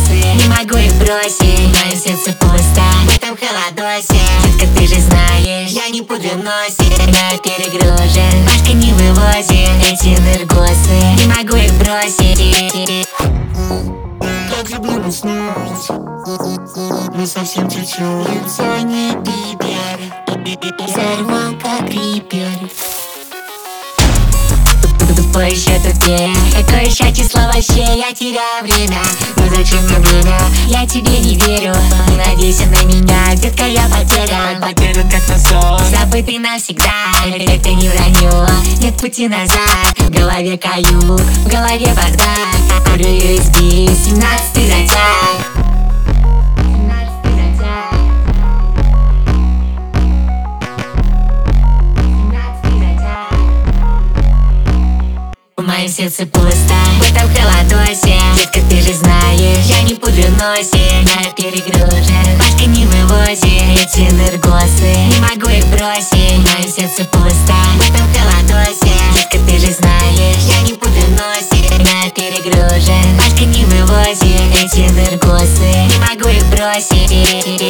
энергосы. Не могу их бросить, мое сердце пусто в этом холодосе. Детка, ты же знаешь, я не пудрю носик, но перегружен, башка не вывозит эти энергосы. Не могу их бросить. Как люблю уснуть, но совсем чуть-чуть. Сони Бибер, взорвал как рипер. Тупой еще тупее, какое еще число вообще? Я теряю время, но зачем мне время? Я тебе не верю, не надейся на меня, детка, я потерян. Потерян как насос, Забытый навсегда, это не вранье. Нет пути назад, в голове каюк, в голове бардак. Курю USB, 17-й затяг. Мое сердце пусто в этом холодосе. Детка, ты же знаешь, я не пудрю носик, я перегружен, башка не вывозит эти энергосы. Не могу их бросить, мое сердце пусто в этом холодосе. Детка, ты же знаешь, я не пудрю носик, я перегружен, башка не вывозит эти энергосы. Не могу их бросить.